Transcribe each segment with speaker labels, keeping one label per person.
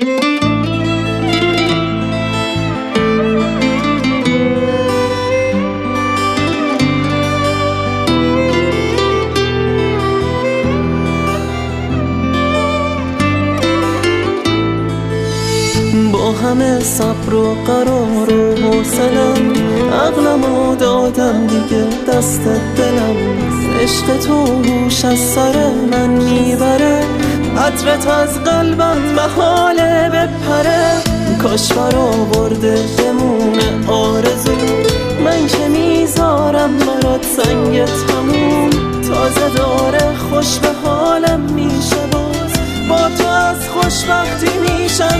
Speaker 1: با همه صبر و قرار و حوصله‌ام عقلمو دادم دیگه دست دلم. عشق تو هوش از سر من میبره، عطرت از قلبم محاله بپره. کاش برآورده بمونه آرزو، من که میذارم برات سنگ تموم. تازه داره خوش به حالم میشه، باز با تو از خوشبختی میشم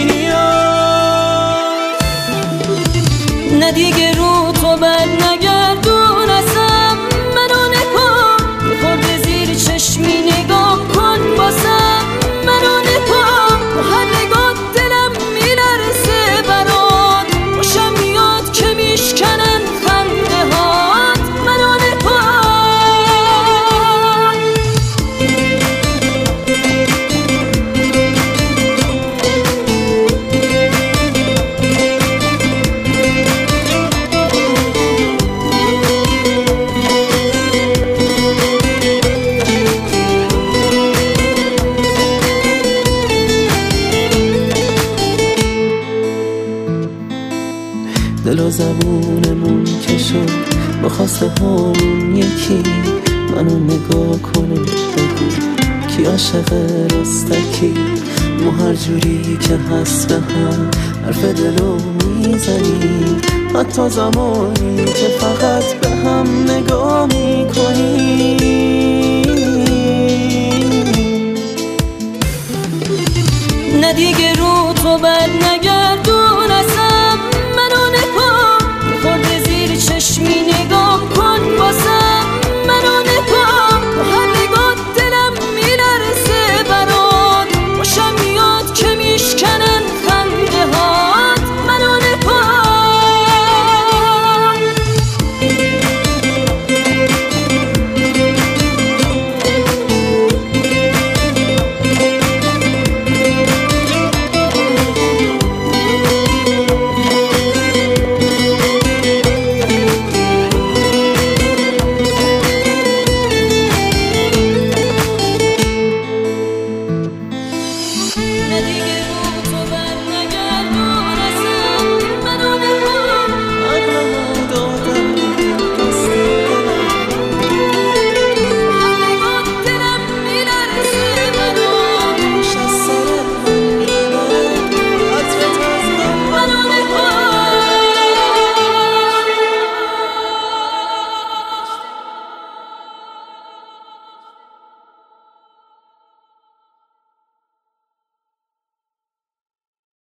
Speaker 1: بی‌نیاز.
Speaker 2: نه دیگه رو تو بد نگردون ازم، منو نکن بخورده زیر چشمی نگاه کن باسم. منو نکن با هر نگاه دلم میلرزه برات، خوشم میاد که میشکنن خنده هات. منو نکن.
Speaker 1: دل و زبونمون که شد با خواسته همون یکی، منو نگاه کنه بگو کی عاشق راستکی. ما هر جوری که هست به هم حرف دلو میزنیم، حتی زمانی که فقط به هم نگاه میکنیم.
Speaker 2: نه دیگه رو تو بد نگردون